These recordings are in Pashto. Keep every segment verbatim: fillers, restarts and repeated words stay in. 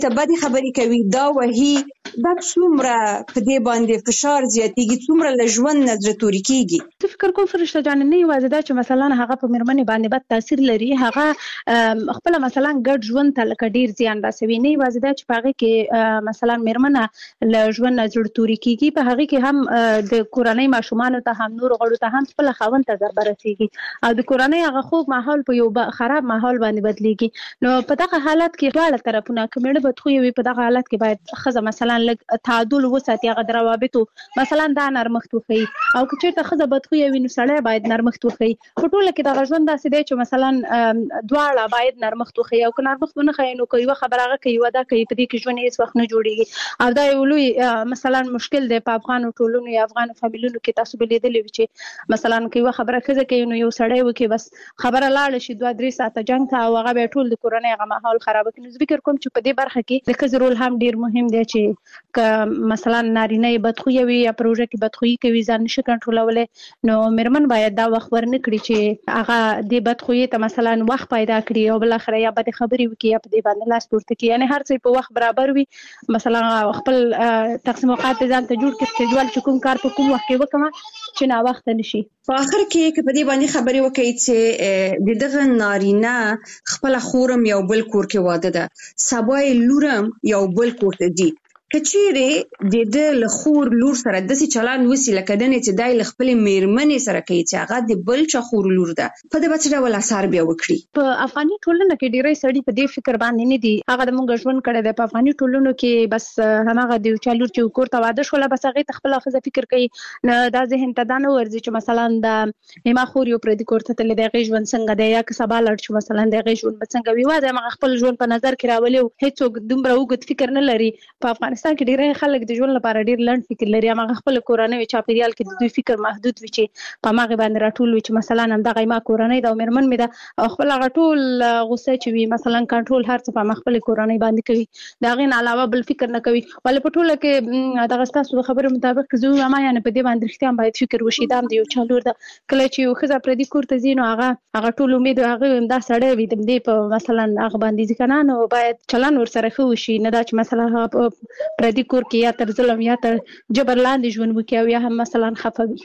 ته بدې خبرې کوي دا وهي دا څومره په دې باندې فشار زیاتېږي، څومره له ژوند نه زړه توري کېږي. زه فکر کوم فرشته جان نه یوازې دا چې مثلا هغه په مېرمنې باندې بد تاثیر لري، هغه خپل مثلا ګډ ژوند ته لکه ډیر زیان رسوي. نه یوازې دا چې په هغه کې مثلا مېرمنه له ژوند نه زړه توري کېږي، په هغه کې هم د کورنۍ ماشومانو ته هم نور غړو ته هم خپل خاوند ته ضربه رسېږي او د کورنۍ هغه خوږ ماحول په یو خراب ماحول باندې بدلېږي. نو په دغه حالت کې دواړه طرفونه که مېړه بدخویه وي، په دغه حالت کې باید ښځه مثلا لږ تعادل وساتي، هغه د روابطو مثلا دا نرمښت وښيي، او که چېرته ښځه بدخویه وي نو سړی باید نرمښت وښيي. په ټوله کې دغه ژوند داسې دی چې مثلا دواړه باید نرمښت وښيي، او که نرمښت ونه ښیي نو که یوه خبره هغه کوي یوه دا کوي، په دې کې ژوند هېڅ وخت نه جوړېږي. او دا یو لوی مثلا مشکل دی په افغانو ټولنو یا افغانو فامیلونو کې. تاسو به لیدلي وي چې مثلا که یوه خبره ښځه کوي نو یو سړی وکړي، بس خبره لاړه شي دوه درې ساعته جنګ ته، او هغه بیا ټول د کورنۍ هغه ماحول خرابه کړي. نو زه فکر کوم چې په دې برخه کې د ښځې رول هم ډېر مهم دی چې که مثلا نارینه یې بدخویه وي یا پروژه کې بدخویي کوي، ځان نشي کنټرولولی، نو مېرمن باید دا وخت ورنه کړي چې هغه دې بدخویي ته مثلا وخت پیدا کړي او بالاخره یا بدې خبرې وکړي یا په دې باندې لاس پورته کړي. یعنې هر څه په وخت برابر وي، مثلا خپل تقسیم اوقات ځان ته جوړ کړي، سکیجول چې کوم کار په کوم وخت کې وکړم چې ناوخته نشي. په آخر کې که په دې باندې خبرې وکړئ چې د دغه نارینه خپله خورم یو بل کور کې واده ده، سبا یې لورم یو بل کور ته ځي، که چیرې د ده له خور لور سره داسې چلند وسي لکه دنې چې دی له خپلې مېرمنې سره کوي چې هغه د بل چا خور لور ده، په ده به څه ډول اثر بیا وکړي؟ په افغاني ټولنه کې ډېری سړي په دې فکر باندې نه دي. هغه د مونږ ژوند کړی دی په افغاني ټولنو کې، بس هماغه د یو چا لور چې کور ته واده شوله بس هغې ته خپله ښځه فکر کوي. نو دا ذهن ته دا نه ورځي چې مثلا د نیمه خور یو پردي کور ته تللی دی، هغې ژوند څنګه دی، یا که سبا لاړ شو مثلا د هغې ژوند به څنګه وي. یوازې همغه خپل ژوند په نظر کې راولي او هېڅوک دومره اوږد فکر نه لري. په افغانستان کې ډېری خلک د ژوند لپاره ډېر لنډ فکر لري، همغه خپل کورنۍ چاپېریال کې د دوی فکر محدود وي چې په همغې باندې راټول وي چې مثلا همدغه ما کورنۍ ده او مېرمن مې ده، او خپل هغه ټول غوسه چې وي مثلا کنټرول هر څه په همغه خپلې کورنۍ باندې کوي، د هغې نه علاوه بل فکر نه کوي. ولې په ټوله کې دغه ستاسو د خبرو مطابق که زه ووایم یعنې په دې باندې رښتیا هم باید فکر وشي دا هم د یو چا لور ده. کله چې یو ښځه پردي کور ته ځي نو هغه هغه ټول امید هغه دا سړی وي د دې په مثلا هغه باندې ځي که نه، نو باید چلند ورسره ښه وشي، نه دا چې مثلا هغه په پردي کور کې یا تر ظلم یا تر جبر لاندې ژوند وکړي او یا هم مثلا خفه وي.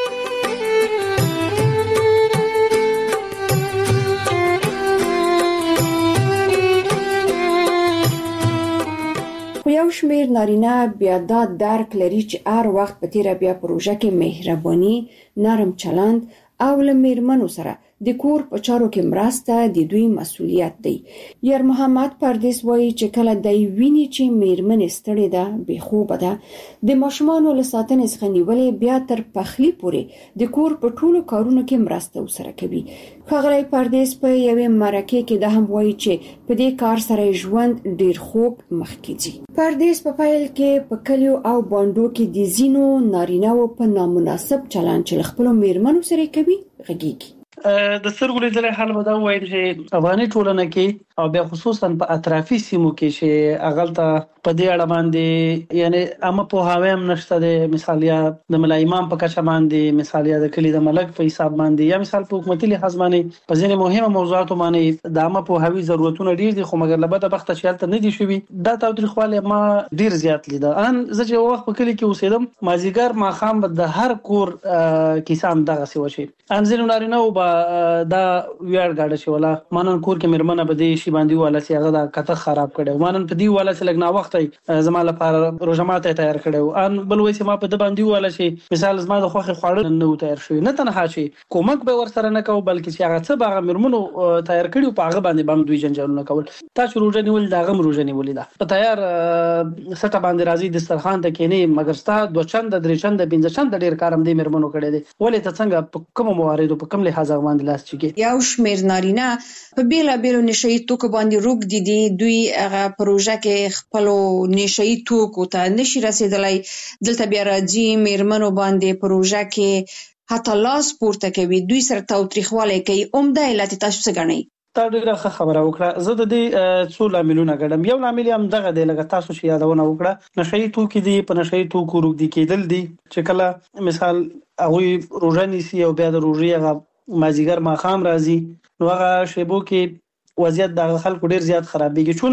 خو یو شمیر نارینه بیا دا درک لري چې هر وخت په تیره بیا پروژه کې مهرباني، نرم چلند او له مېرمنو سره د کور په چارو کې مرسته د دوی مسؤلیت دی. یار محمد پردیس وایي چې کله دی ویني چې مېرمنې ستړې ده، بې خوبه ده، د ماشومانو له ساتنې څخه نیولې بیا تر پخلي پورې د کور په ټولو کارونو کې مرسته ورسره کوي. ښاغلی پردیس په یوې مرکې کې دا هم وایي چې په دې کار سره ژوند ډېر خوږ مخکې ځي. پردیس په پیل کې په کلیو او بانډو کې د ځینو نارینه‌وو په نامناسب چلند چې له خپلو مېرمنو سره کوي غږیږي. د سترګو لیدلی حال به دا ووایم چې افغاني ټولنه کې او بیا خصوصا په اطرافي سیمو کې چې هغلته په دې اړه باندې یعنې عامه پوهاوی هم نشته دی. مثال یا د ملا امام په کچه باندې، مثال یا د کلي د ملک په حساب باندې، یا مثال په حکومتي لحاظ باندې په ځینې مهمه موضوعاتو باندې د عامه پوهاوي ضرورتونه ډېر دي، خو مګر له بده بخته چې هلته نه دي شوي. دا تاوتریخوالی ما ډېر زیات لیده. ان زه چې یو وخت په کلي کې اوسېدم، مازدیګر ماښام به د هر کور کیسه هم دغسې وشي. ان ځینو نارینه‌وو به دا ویاړ ګاډه چې ولا مانن کور کې مېرمنه به دې شي باندې والا چې هغه دا کته خراب کړی، مانن په دې والا چې لږ ناوخته زما لپاره روژه ماته تیار کړی، ان بل وایي چې ما په ده باندې والا چې مثال زما د خوښې خواړه نه و تیار شوي. نه تنها چې کومک به ورسره نه کوو، بلکې چې هغه څه به هغه مېرمنو تیار کړي په هغه باندې به هم دوی جنجالونه کول. تا چې روژه نیولې ده هغه هم روژه نیولې ده، په تیار سټه باندې راځي دسترخوان ته کښېنې، مګر ستا دوه چنده درې چنده پنځه چنده ډېر کار هم دې مېرمنو کړی دی. ولې ته څنګه په کومو مواردو په کوم لحاظ هغه باندې لاس چکې؟ یو شمیر نارینه په بیلابیلو نشهیي توکو باندې روږدي دي، دوی هغه پروژه کې خپلو نشهیي توکو ته نشي رسېدلی، دلته بیا راځي مېرمنو باندې پروژه کې حتی لاس پورته کوي، دوی سره تاوتریخوالی کوي. عمده علت تاسو څه ګڼئ؟ تا ډېره ښه خبره وکړه. زه د دې څو لاملونه ګڼم. یو لامل یې همدغه دی لکه تاسو چې یادونه وکړه، نشهیي توکي دي، په نشهیي توکو روږدي کېدل دي چې کله مثال هغوی روژه نیسي او بیا د روژې هغه مازدیګر ماښام راځي، نو هغه شیبو کې وضعیت د خلکو ډېر زیات خرابېږي. چون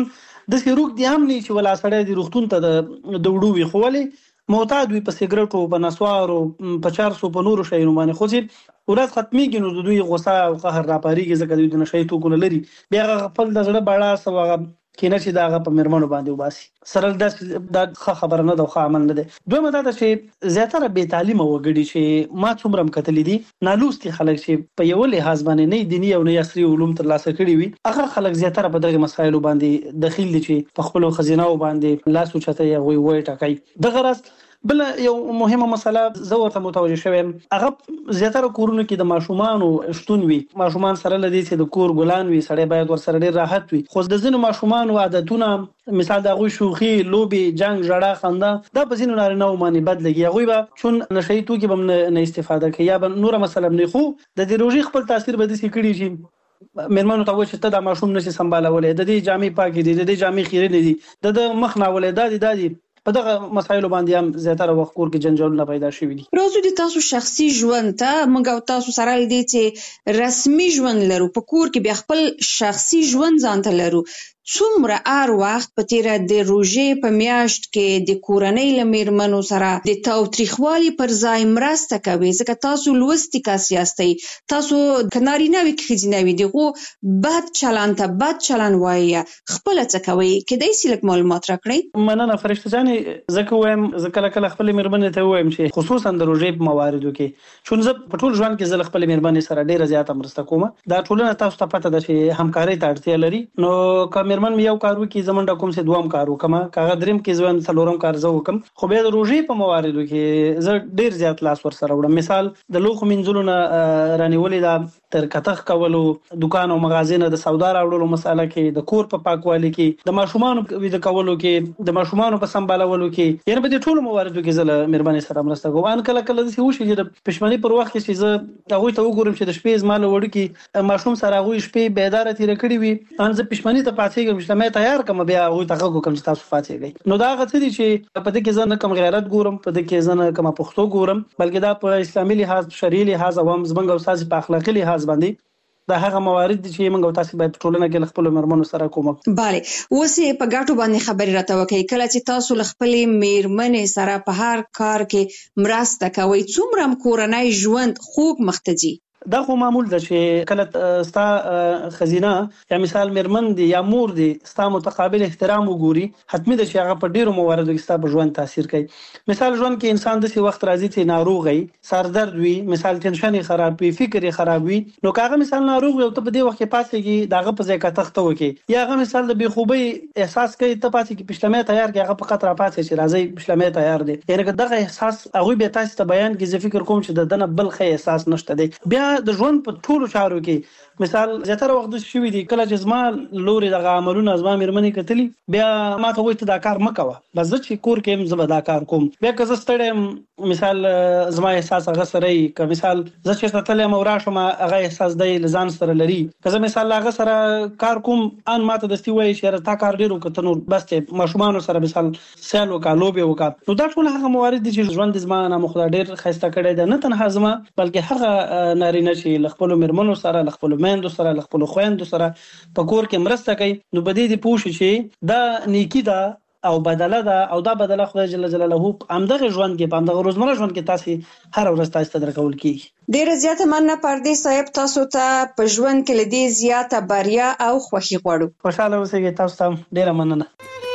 د سیروک دی هم نه چې ولا سړی د روغتون ته د دوړو وي خو ولې معتاد وي په سیګریټو په نسوارو په چارسو په نورو شیانو باندې خو چې ورځ ختمېږي نو د دوی غوسه او قهر راپارېږي ځکه دوی د نشهیي توکو نه لري بیا هغه خپل د زړه بړاس او هغه کینه چې د هغه په مېرمنو باندې وباسي سره داسې دا ښه خبره نه ده او ښه عمل نه دی. دویمه دا ده چې زیاتره بې تعلیمه وګړي چې ما څومره هم کتلي دي نالوستي خلک چې په یوه لحاظ باندې نه دیني او نه عصري علوم ترلاسه کړي وي هغه خلک زیاتره په دغه مسایلو باندې دخیل دي چې په خپلو ښځینهو باندې لاس اوچتوي هغوی وایي ټاکي. دغه راز بل یو مهمه مسله زه ورته متوجه شوم هغه زیاتره کورونو کې د ماشومانو شتون وي ماشومان سره لدی چې د کور ګلان وي سړی باید ور سره ډیر راحت وي خو د ځینو ماشومانو عادتونه مثال د هغوی شوخي لوبي جنگ ژړا خندا دا په ځینو نارینه‌و باندې بد لګي هغوی به چون نشهیي توکي به نه استفاده کوي یا به نوره مسله نه خو د دې روژې خپل تاثیر به داسې کړي چې مېرمنو ته وایي چې ته دا ماشوم نشي سمبالولی د دې جامې پاکې دي د دې جامې خیرې نه دي د مخ ناولې دا دي دا دي په دغه مسایلو باندې هم زیاتره وخت کور کې جنجالونه پیدا شوي دي. راځو د تاسو شخصي ژوند ته موږ او تاسو سره لدی چې رسمي ژوند لرو په کور کې بیا خپل شخصي ژوند ځان ته لرو څومره هر وخت په تیره د روژې په میاشت کې د کورنۍ له مېرمنو سره د تاوتریخوالي پر ځای مرسته کوي ځکه تاسو لوستي کس یاستئ تاسو که نارینه وي که ښځینه وي دغو بد چلند ته بد چلند وایي خپله څه کوئ کیدای شي لږ معلومات راکړئ. مننه فرشته جانې زه که وایم زه کله کله خپلې مېرمنې ته ووایم چې خصوصا د روژې په مواردو کې چون زه په ټول ژوند کې زه له خپلې مېرمنې سره ډېره زیاته مرسته کوم دا ټولنه تاسو ته پته ده چې همکارۍ ته اړتیا لري نو که مېرمن مې یو کار وکړي زه منډه کوم چې دوام کار وکړم که هغه دریم کې زه څلورم کار زه وکړم خو بیا د روژې په مواردو کې زه ډېر زیات لاس ورسره وړم مثال د لوښو مینځلو نه رانیولې ده تر کتغ کولو دکان او مغازې نه د سودا راوړلو مساله کې د کور په پاکوالي کې د ماشومانو ویده کولو کې د ماشومانو په سمبالولو کې یعنې په دې ټولو مواردو کې زه له مېرمنې سره مرسته کوم. ان کله کله داسې وشي چې د پښمنۍ پر وخت کې چې زه هغوی ته وګورم چې د شپې زما له وړوکي ماشوم سره هغوی شپې بیداره تېره کړې وي ان زه پښمنۍ ته پاڅېږم چې مې تیار کړم بیا هغوی ته غږ وکړم چې تاسو پاڅېږئ نو دا هغه څه دي چې په دې کې زه نه کوم غیرت ګورم په دې کې زه نه کومه پښتو ګورم بلکې دا په اسلامي لحاظ شرعي لحاظ او هم زموږ او ستاسې په اخلاقي لحاظ باندې دا هغه موارد دي چې موږ تاسو باید ټولنه کې خپل مېرمنو سره کوم. bale اوسې په ګټو باندې خبرې راته وکړئ کله چې تاسو خپل مېرمنې سره په هر کار کې مرسته کوئ څومره کورنۍ ژوند خوږ مخته ځي؟ دا خو معمول ده چې کله ستا خزینه یا مثال مېرمن دی یا مور دی ستا متقابل احترام وګوري حتمی ده چې هغه په ډیرو مواردو کې ستا په ژوند تاثیر کوي. مثال ژوند کې انسان داسې وخت راځي چې ناروغ وي سردرد وي مثال ټینشن یې خراب وي فکر یې خراب وي نو که هغه مثال ناروغ وي او ته په دې وخت کې پاتېږي د هغه په ځای که تخته وکړي یا هغه مثال د بېخوبۍ احساس کوي ته پاتې کې پشلمې تیار کړي هغه فقط راپاڅي چې راځئ پشلمې تیار دی یعنې که دغه احساس هغوی بیا تاسو ته بیان کړي زه فکر کوم چې د ده نه بل ښه احساس نشته دی. بیا د ژوند په ټولو چارو کې مثال زیاتره وخت داسې شوي دي کله چې زما لورې دغه عملونه زما مېرمنې کتلي بیا ما ته وایي ته دا کار مه کوه بس زه چې کور کې یم زه به دا کار کوم بیا که زه ستړی یم مثال زما احساس هغه سره وي که مثال زه چېرته تللی یم او راشم هغه احساس دی له ځان سره لري که زه مثال له هغه سره کار کوم ان ما ته دستي وایي چې یاره تا کار ډېر وکړه ته نور بس دی ماشومانو سره مثال سیل وکړه لوبې وکړه نو دا ټول هغه موارد دي چې ژوند زما نامه خدای ډېر ښایسته کړی دی نه تنها زما بلکې هغه نارینه چې له خپلو مېرمنو سره له خپلو میندو سره له خپلو خویندو سره په کور کې مرسته کوي نو په دې دې پوه شي چې دا نیکي ده او بدله ده او دا بدله خدای جل جلاله همدغه ژوند کې په همدغه روزمره ژوند کې تاسو هر ورځ تاسو ته درکول کیږي. ډېره زیاته مننه پردیس صاحب تاسو ته په ژوند کې له دې زیاته بریا او خوښي غواړو. خوشاله اوسئ تاسو ته ډېره مننه.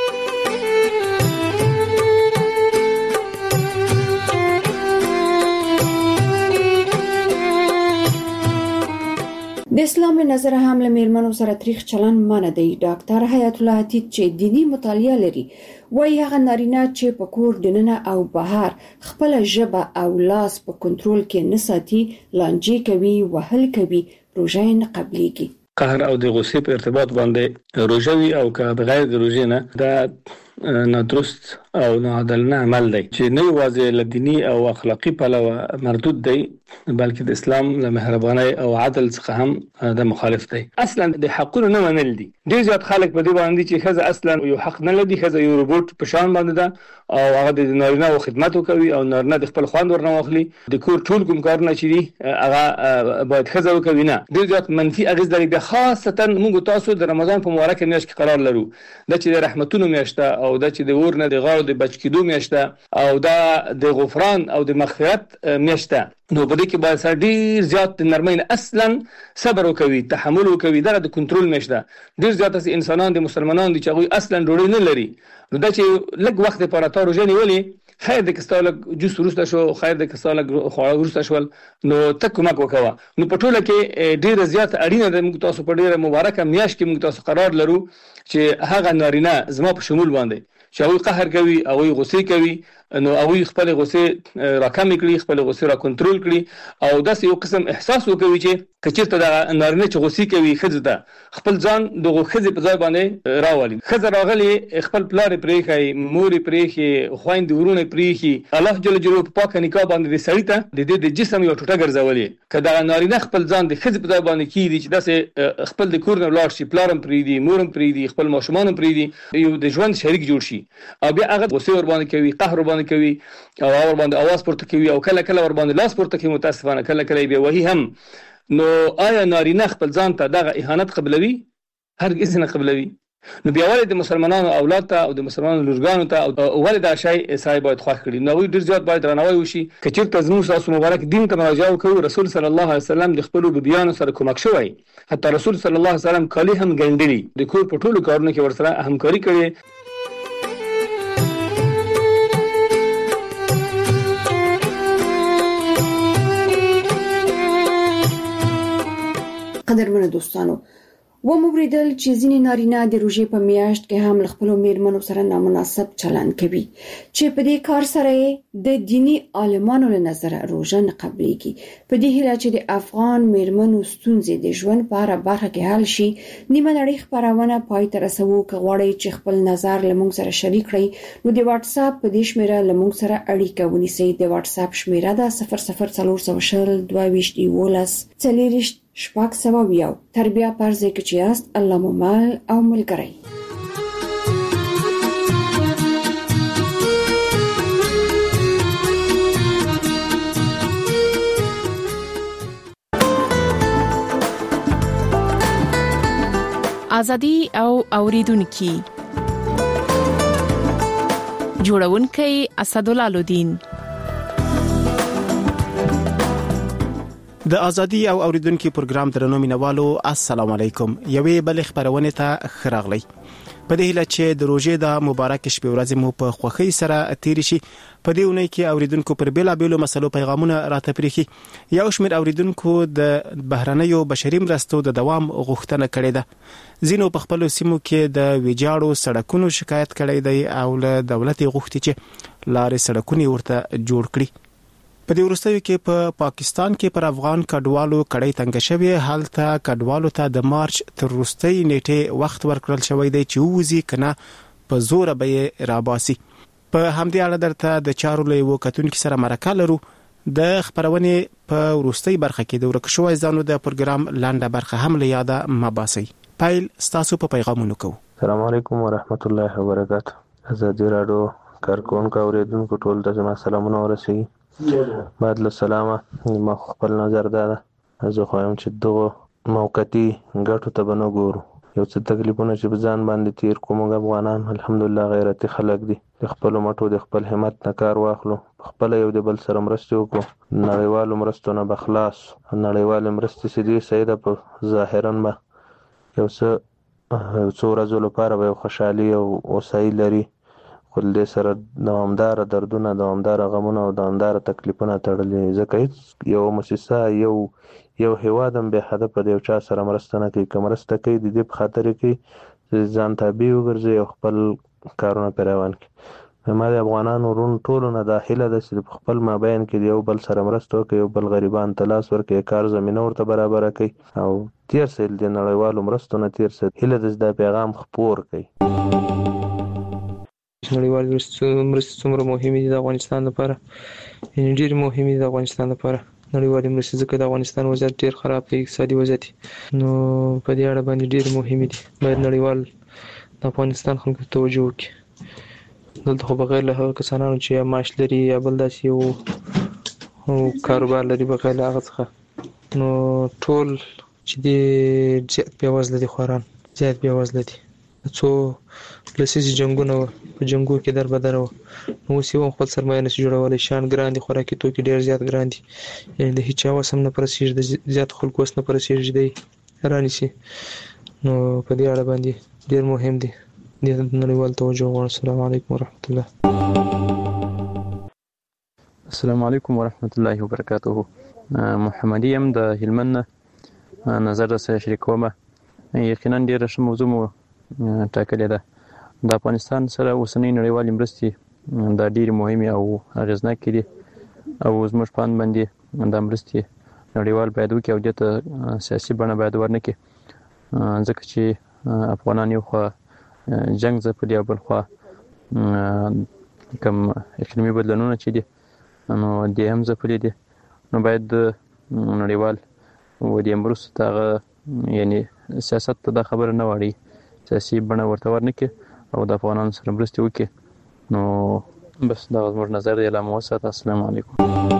د اسلام نظر هم له مېرمنو سره تریخ چلن منع دی. ډاکټر حیات الله عتیق چې دینی مطالعه لري وایي هغه نارینه چې په کور دننه او بهر خپل ژبه او لاس په کنټرول کې نه ساتي لانجې کوي وهل کوي روژه نه قبليږي. قهر او د غصې په ارتباط باندې روژه وي او که بغیر د روژې نه دا نادرست او ناعادلانه عمل دی چې نه یوازې له دیني او اخلاقی پلوه مردود دی بلکې د اسلام له مهرباني او عدل څخه هم د مخالف دی. اصلا د حقونو نه منل دي. ډیر زیات خلک په دې باندې چې خزه اصلا یو حق نه لري، خزه یو روبوټ په شان باندې ده او هغه د نارینه او خدمت کوي او نارینه د خپل خواند ورنه واخلي، د کور ټول کوم کارونه چې دي هغه باید خزه وکوي. نه، ډیر زیات منفي اغیز لري. بیا خاصتا موږ تاسو د رمضان په مبارک میاشت کې قرار لرو، د چې د رحمتونو میاشت او د چې د ور نه د غاړو د بچ کېدو میاشت او دا د غفران او د مغفرت میاشت. نو په دې کې باید سره ډیر زیات د نرمۍ اصلا صبر وکوي، تحمل وکوي، دا د کنټرول میاشت. ډیر زیات انسانان د مسلمانانو دي چې هغه اصلا ډوړې نه لري، نو دا چې لږ وخت لپاره تا روزه نیولې، خیر د کستاله جوس ورسته شو، خیر د کستاله خواړه ورسته شول، نو تک کومک وکوه. نو په ټوله کې ډیر زیات اړینه ده موږ تاسو په ډیره مبارکه میاشت کې موږ تاسو قرار لرو چې هغه نارینه زما په شمول باندې چې هغه قهر کوي او غصې کوي، نو هغه خپل غصې راکم کړي، خپل غصې را کنټرول کړي او داسې یو قسم احساس وکوي چې کچېرته د نارینه چې غصې کوي خځه ته خپل ځان دغه خځې په ځای باندې راولي. خځه راغلي خپل پلار پرېخي، مور پرېخي، خويند ورونه پرېخي، الله جل جلاله په پاک نکاح باندې د سړی ته د دې د جسم یو ټوټه ګرځولي. کله نارینه خپل ځان د خځې په ځای باندې کیږي چې داسې خپل د کور نه لاړ شي، پلارم پرېدي، مورم پرېدي، خپل ماشومان پرېدي، یو د ژوند شریک جوړ شي او بیا هغه غصې ور باندې کوي، قهر ور باندې کوي او ور باندې आवाज پورته کوي او کله کله ور باندې لاس پورته کوي، متاسفانه کله کله به وਹੀ هم. نو آیا نارینه خپل ځان ته دغه اهانت قبلوي؟ هرگز نه قبلوي. نو بیا ولې د مسلمانانو اولاد ته او د مسلمانانو لورګانو ته او ولې دا شی صاحب باید خوښ کړي؟ نو ډیر زیات باید رانوي وشي. کچېرته زموږ تاسو مبارک دین ته مراجعه وکړو، رسول صلی الله علیه وسلم د خپل بیان سره کومک شوی، حتی رسول صلی الله علیه وسلم کلی هم ګندلی، د کور په ټولو کارونو کې ورسره همکاري کړې. قدرمنو دوستانو، و موریدل چې ځینې نارینه د روژې په میاشت کې هم له خپلو میرمنو سره نامناسب چلند کوي چې په دې کار سره د دینی عالمانو له نظره روژه نه قبليږي. په دې هیله چې د افغان میرمنو ستونزې د ژوند په اړه برخه کې حل شي، نیمه نړۍ خبرونه پای ته رسوو. که غواړئ چې خپل نظر له موږ سره شریک کړئ نو د واتس اپ په دې شمیره له موږ سره اړیکه ونیسئ. د واتس اپ شمیره ده صفر صفر څلور سوه شل دوه ویشت یولس څلېرویشت شپږ سوه یو. تر بیا پرځای کې چې یاست، الله مو مل او ملګری. ازادي او اوریدونکو جوړونکي اسدالله لودین. د ازادي او اوریدونکو پروګرام درنو مینوالو، السلام علیکم. یوې بل خبرونه ته خراغلی. په دې هیله چې د روژې د مبارک شپې ورځې مو په خوښۍ سره تیر شي. په دې اونۍ کې اوریدونکو پر بیلا بیلو مسلو پیغامونه راته پریخي. یو شمېر اوریدونکو د بهرنیو بشري مرستو د دوام غوښتنه کړې ده. ځینو په خپل سیمو کې د ویجاړو سړکونو شکایت کړی دی او له دولت غوښتي چې لارې سړکونه ورته جوړ کړي. په دې ورستیو کې په پا پاکستان کې پر افغان کډوالو کړي تنګ شوی، حالت کډوالو ته د مارچ تر وروستۍ نیټه وخت ورکړل شوی دی چې وځي کنه په زور به راباسي. په همدې اړه درته د چارو له وکټونکو سره مرکه لرو. د خبرونه په وروستۍ برخه کې د ورک شوی ځانو د پروګرام لاندې برخه هم له یاده مباسي. پایل ستاسو په پیغامونو کو. السلام علیکم ورحمت الله وبرکاته. ازادي رادیو کارکونکو اوریدونکو ټول ته زما سلامونه ورسوي. بعد له سلامه ما خپل نظر ده زه خوایم چې دغه موقتی ګټو ته بنو ګورو. یو څه تکلیفونه چې بزان باندې تیر کوم افغانان الحمدلله غیرتی خلک دي، د خپل مټو د خپل همت نه کار واخلو، خپل یو د بل سره مرسته وکړو، نړیوالو مرستو نه بخلاص. نړیوال مرستې سدي سیده په ظاهرا به یو څه یو څو ورځې لپاره به خوشحالي او اوسایي لري، خو دې سره دوامدار دردونه، دوامدار غمونه او دوامدار تکلیفونه تړلي. ځکه هیڅ یو مؤسسه یو یو هیواد هم به هدف په یو چا سره مرسته نه کوي. که مرسته کوي د دې په خاطر کې ځان تابع وګرځي او خپل کارونه پرې روان کړي. ما د افغانانو ورونو ټولو نه داخله ده چې په خپل مابین کې یو بل سره مرسته وکړي، یو بل غریبان ته لاس ورکړي، کار زمینه ورته برابره کړي او تیر سه د نړیوالو مرستو نه تیر سه هیله د پیغام خپور کړي. نړیوال مرستې څومره مهمې دي د افغانستان لپاره، یعنې ډېرې مهمې دي د افغانستان لپاره نړیوالې مرستې، ځکه د افغانستان وضعیت ډېر خراب دی، اقتصادي وضعیت، نو په دې اړه باندې ډېرې مهمې دي. باید نړیوال د افغانستان خلکو ته توجه وکړي. دلته خو بغیر له هغه کسانو چې یا معاش لري یا بل داسې یو کاروبار لري، بغیر له هغه څخه نو ټول چې دي زیات بېوزله دي، خواران زیات بېوزله دي. څو لسیزې جنګونه وه، په جنګو کې در بدره وه، نو اوس یې هم خپل سرمایه نشي جوړولی، شیان ګران دي، خوراکي توکي ډېر زیات ګران دي، یعنې د هېچا وس هم نه په رسېږي، د زیاتو خلکو وس نه په رسېږي دی رانیسي. نو په دې اړه باندې ډېر مهم دی، دې ته نړیوال توجه غواړم. السلام علیکم ورحمت الله. السلام علیکم ورحمت الله وبرکاته. محمدي یم د هلمند نه، نظر راسره شریکوم. یقینا ډېره ښه موضوع مو ټاکلې ده. د افغانستان سره اوسنۍ نړیوالې مرستې دا ډېرې مهمې او اغېزناکې دي، او زموږ په اند باندې دا مرستې نړیوال باید وکړي او دې ته سیاسي بڼه باید ورنکړي، ځکه چې افغانان یو خوا جنګ ځپلي او بل خوا کوم اقلیمي بدلونونه چې دي نو دې هم ځپلي دي. نو باید نړیوال و دې مرستو ته هغه یعنې سیاست ته دا خبره نه واړي، سیاسي بڼه ورته ورنکړي او د افغانانو سره مرستې وکړي. نو بس دغه زموږ نظر دی. لا مو وساته. السلام علیکم.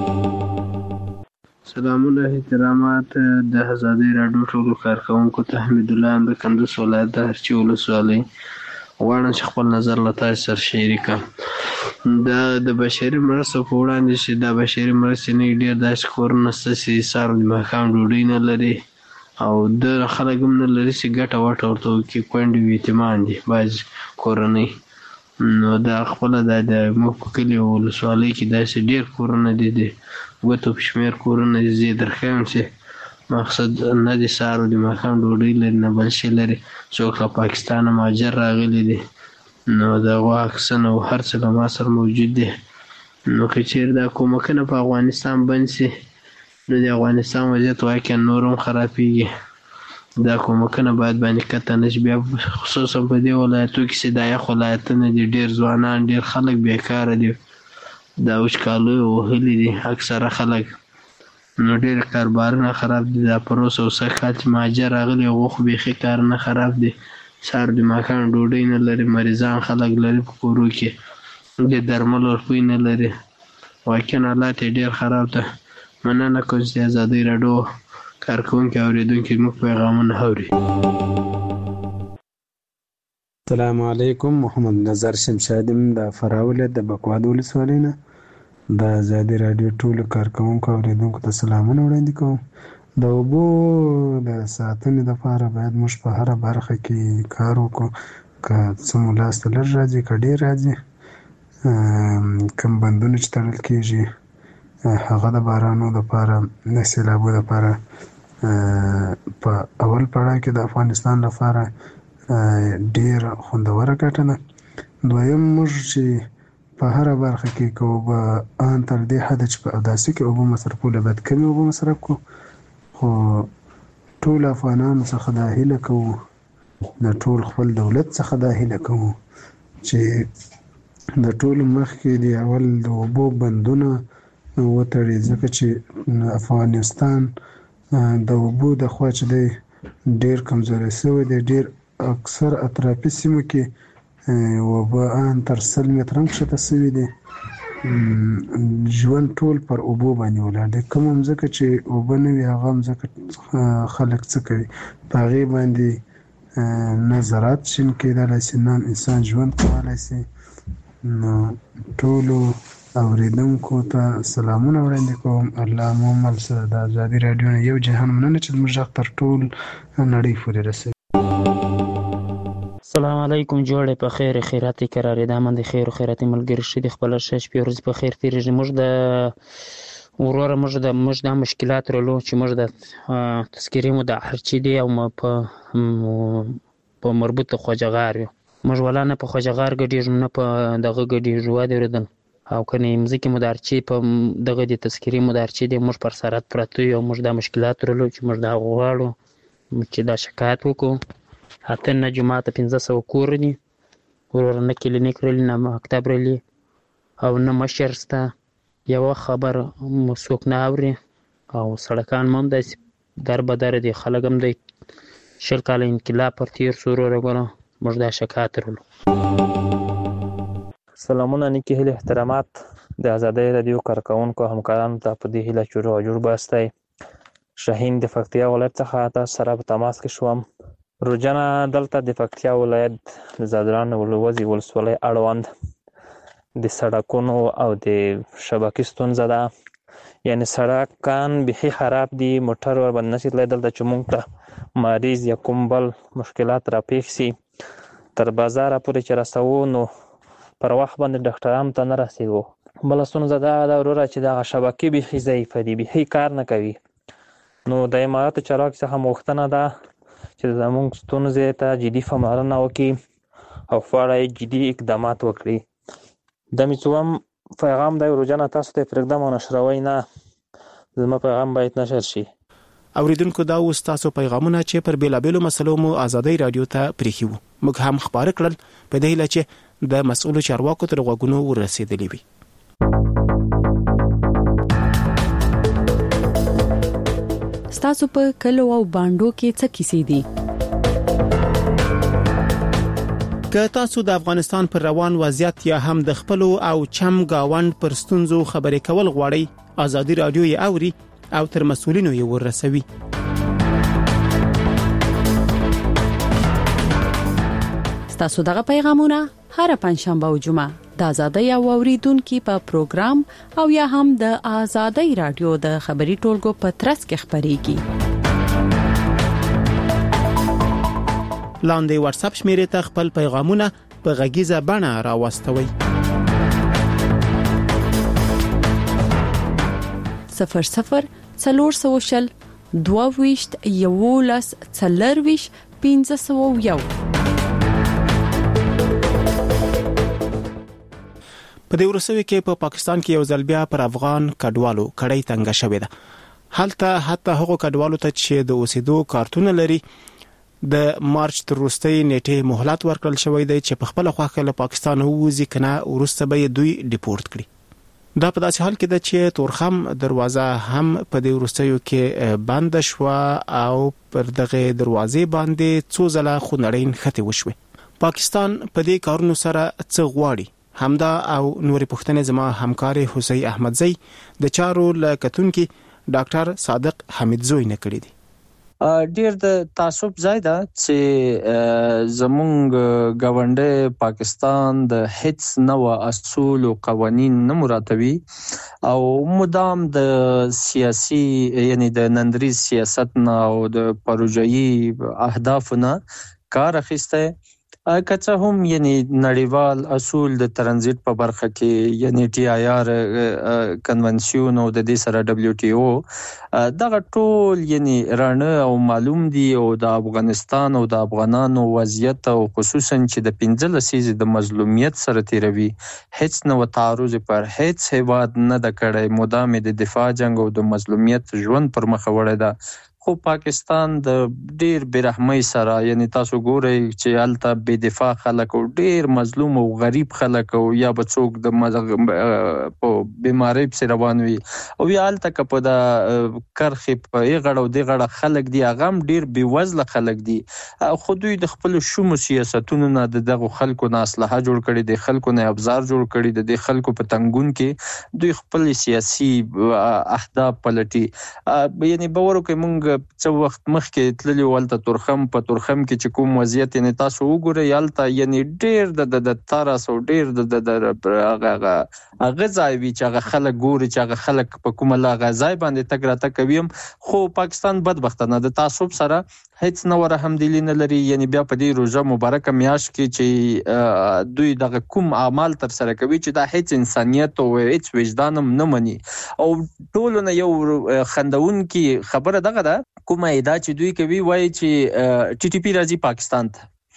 سلامونه احترامات د ازادۍ راډیو ټولو کارکوونکو ته. حمید الله یم د کندوز ولایت د هرچی ولسوالۍ. غواړم چې خپل نظر له تاسو سره شریک کړم. دا د بشري مرستو په وړاندې چې دا بشري مرستې نه ډېر داسې کورونه شته چې سهار د ماښام ډوډۍ نه لري، او د خلک هم نه لري چې ګټه وټه ورته وکړي، کونډې وي، یتیمان دي بعض کورنۍ. نو دا خپله دا د موږ په کلي او ولسوالۍ کې داسې ډېر کورونه دي، د ګوتو په شمېر کورونه دي. زه یې درښیم چې مقصد نه د سهار او د ماښام ډوډۍ لري، نه بل شی لري. څوک له پاکستانه مهاجر راغلي دي، نو د هغو عکسونه او هر څه له ما سره موجود دي. نو که چېرې دا کومکونه په افغانستان بند شي نو د افغانستان وضعیت واقعا نور هم خرابېږي. دا کومکونه باید باندې قطع نه شي. بیا خصوصا په دې ولایتو کې چې دا یخ ولایتونه دي، ډېر ځوانان ډېر خلک بېکاره دي، دا وچکالیو وهلي دي اکثره خلک، نو ډېر کاروبارونه خراب دي. دا پروس او سږ کال چې مهاجر راغلي هغو خو بیخي کارونه خراب دي، سهار د ماښام ډوډۍ نه لري، مریضان خلک لري په کورو کې، د درملو روپۍ نه لري. واقعا حالات یې ډېر خراب ده. مننه کوم چې د ازادۍ راډیو کارکوونکي اورېدونکي موږ پیغامونه اوري. السلام علیکم. محمد نظر شمشاد یم د فراه ولایت د بکواد ولسوالۍ نه. د ازادۍ راډیو ټولو کارکوونکو اورېدونکو ته سلامونه وړاندې کوم. د اوبو د ساتنې لپاره باید موږ په هره برخه کې کار وکړو، که څه مو لاس ته لږ راځي که ډېر راځي. کوم بندونه چې تړل کېږي هغه د بارانو لپاره، د سیلابو لپاره په اول پړاو کې د افغانستان لپاره ډېر خوندوره ګټه ده. دویم موږ چې په هره برخه کې که اوبه ان تر دې حده چې په اوداسي کې اوبه مصرفوله باید کمې اوبه مصرف کړو، خو ټول افغانانو څخه دا هیله کوو، د ټول خپل دولت څخه دا هیله کوو چې د ټولو مخکې د اول د اوبو بندونه وتړي، ځکه چې افغانستان د اوبو د خوا چې دی ډېر کمزوری شوی دی. ډېر اکثر اطرافي سیمو کې اوبه ان تر سل متره هم کښته شوي دي. ژوند ټول پر اوبو باندې ولاړ دی. کومه مځکه چې اوبه نه وي هغه مځکه خلک څه کوي؟ په هغې باندې نه زراعت شین کېدلی شي، نه انسان ژوند کولی شي. نو ټولو اورېدونکو ته سلامونه وړاندې کوم. الله مو مل شه. د ازادي راډیو نه یو جهان مننه چې زموږ غږ تر ټول نړۍ پورې رسوي. السلام علیکم. جوړې په خیر خیراتي قرارې ده من د خیر او خیراتي ملګری شې د خپل شش په ورځ په خیر تیرېږي. موږ د وروره موږ د موږ د مشکلات رلو چې موږ د تذکیرې مو د هرچی دی او په په مربوط خوجغار یو موږ ولا نه په خوجغار ګډیږو نه په دغه ګډیږو واده ورېدل او کنه مزکی مدارچی په دغه د تذکیرې مدارچی دی موږ پر سرات پراته یو موږ د مشکلات رلو چې موږ د غواړو چې دا شکایت وکړو. اته نه جمعه ته پنځه سوه کور دي ورور نه کلینیک رلی نه مکتب رلی او نه مشر سته، یوه خبر څوک نه اوري او سړکان هم داسې در بدر دي، خلک هم دی شل کاله انقلاب پر تیر سو وروره ګوره موږ دا شکایت لرلو. سلامونه، نیکې هیلې احترامات د ازادۍ راډیو کارکوونکو همکارانو ته په دې هیله چې روغ جوړ باستی. شاهین د پکتیا ولایت څخه تاسو سره په تماس کې شوم. روجنه دلته د پکتیا ولایت د زادران ولوزي ولسوالۍ اړوند د سړکونو او د شبکې ستونزه ده، یعنی سړکان بیخي خراب دي، موټر ورباندې نشي تللی. دلته چې موږ ته مریض یا کوم بل مشکلات راپېښ سي تر بازاره پورې چې رسوو نو پر وخت باندې ډاکټرانو ته نه رسېږو. بله ستونزه دا ده وروره چې دغه شبکې بیخي ضعیفه دي، بیخي کار نه کوي. نو د اماراتو چارواکو څخه غوښتنه ده چې زموږ ستونزې ته جدي پاملرنه وکړي او په اړه یې جدي اقدامات وکړي. د مې څوم پیغام دی روجانه تاسو ته پرېږدم او نشروئ نه، زما پیغام باید نشر شي. اوریدونکو دا اوس تاسو پیغامونه چې پر بیلابیلو مسلو مو ازادۍ رادیو ته پریښي وو، موږ هم خبره کړل په دې هیله چې د مسؤلو چارواکو تر غوږونو ورسېدلې وي. ستاسو په کلو او باندو کې څه کیسې دي؟ که تاسو د افغانستان پر روان وضعیت یا هم د خپلو او چم گاوند پر ستونزو خبرې کول غواړئ، ازادي رادیو یې اوري او تر مسؤلینو یې ورسوي. ستاسو دغه پیغامونه هر پنځشنبه او جمعه د ازادۍ او اوریدونکو په پروګرام او یا هم د ازادۍ رادیو د خبري ټولګو په ترڅ کې خبريږي. لاندې واتس اپ شمیرې ته خپل پیغامونه په غږیزه بڼه راوستوي. صفر صفر څلور سوشل دوه ویشت یولس څلرویش پنځه سوه یو. په دې ورسوي کې په پاکستان کې یو ځل بیا پر افغان کډوالو کړۍ تنګه شوې ده. هلته حتی هغو کډوالو ته چې د اوسېدو کارتونه لري د مارچ تر وروستۍ نیټې مهلت ورکړل شوی دی چې په خپله خوښه له پاکستان ووځي، کنه وروسته به دوی ډیپورت کړي. دا په داسې حال کې ده چې تورخم دروازه هم په دې وروستیو کې بند شو او پر دغه دروازې باندې څو ځله خونړۍ نښتې وشوې. پاکستان په دې کارونو سره څه غواړي؟ همدا او نورې پوښتنې زما همکار حسین احمدزی د چارو له کتونکي ډاکټر صادق حمیدزوی نه کړی دی. ډیر د تعصب ځای ده چې زمونږ ګاونډي پاکستان د هیڅ نوع اصول او قوانین نه مراتبي او مدام د سیاسي یعنی د نندریز سیاست نه او د پروژایي اهداف نه کار اخیسته. کچه هم یعنی نړیوال اصول د ترانزیت په برخه کې یعنی ټي آی آر کنونسیون او د دې سره دبليو ټي او دغه ټول یعنی رانه او معلوم دي او د افغانستان او د افغانانو وضعیت او خصوصا چې د پنځه لسیزې د مظلومیت سره تیروي هیڅ نو تعرض پر هیڅ هیواد نه د کړي، مدام د دفاع جنگ او د مظلومیت ژوند پر مخ وړي ده. خو پاکستان د ډیر برحمۍ سره یعنی تاسو ګورئ چې الته بې دفاع خلک او ډیر مظلوم او غریب خلک او یا بچوک د په بیماری په روان وي او یا الته کپ د کرخې په غړو دی غړه خلک دی غم ډیر بې وزله خلک دي. خو دوی د خپل شوم سیاستونو نه دغه خلکو نه اصلاح جوړ کړي، د خلکو نه ابزار جوړ کړي، د خلکو په تنګون کې دوی خپل سیاسي اهداف پلټي. یعنی باور کوي مونږ څو وخت مخکې تللی ولته تورخم په تورخم کې چې کوم وضعیت یعنی تاسو وګورئ یالته یعنی ډیر د د تارس او ډیر د د هغه غځای وی چې هغه خلک ګوري چې هغه خلک په کومه لا غځای باندې تګ راته کوي. خو پاکستان بدبختانه د تعصب سره هیڅ نو رحمدلی نه لري. یعنی بیا په دې روزه مبارکه میاش کې چې دوی دغه کوم اعمال تر سره کوي چې دا هیڅ انسانیت او هیڅ وجدانم نه مني او ټول نه یو خندون کې خبره دغه ده کومه ادا چې دوی کوي وایي چې ټي ټي پی راځي پاکستان ته